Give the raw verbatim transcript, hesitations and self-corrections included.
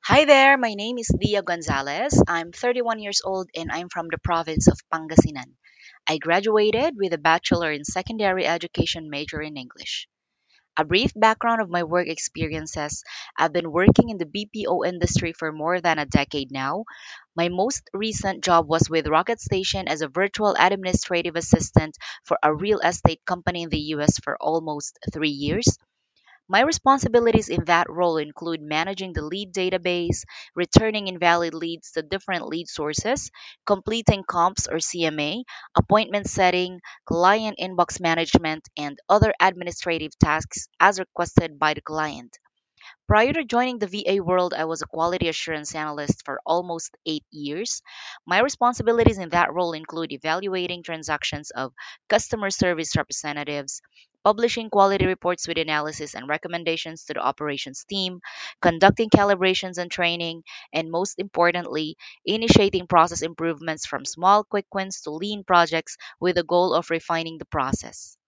Hi there, my name is Dia Gonzalez. I'm thirty-one years old and I'm from the province of Pangasinan. I graduated with a bachelor in secondary education major in English. A brief background of my work experiences. I've been working in the B P O industry for more than a decade now. My most recent job was with Rocket Station as a virtual administrative assistant for a real estate company in the U S for almost three years. My responsibilities in that role include managing the lead database, returning invalid leads to different lead sources, completing comps or C M A, appointment setting, client inbox management, and other administrative tasks as requested by the client. Prior to joining the V A world, I was a quality assurance analyst for almost eight years. My responsibilities in that role include evaluating transactions of customer service representatives, publishing quality reports with analysis and recommendations to the operations team, conducting calibrations and training, and most importantly, initiating process improvements from small quick wins to lean projects with the goal of refining the process.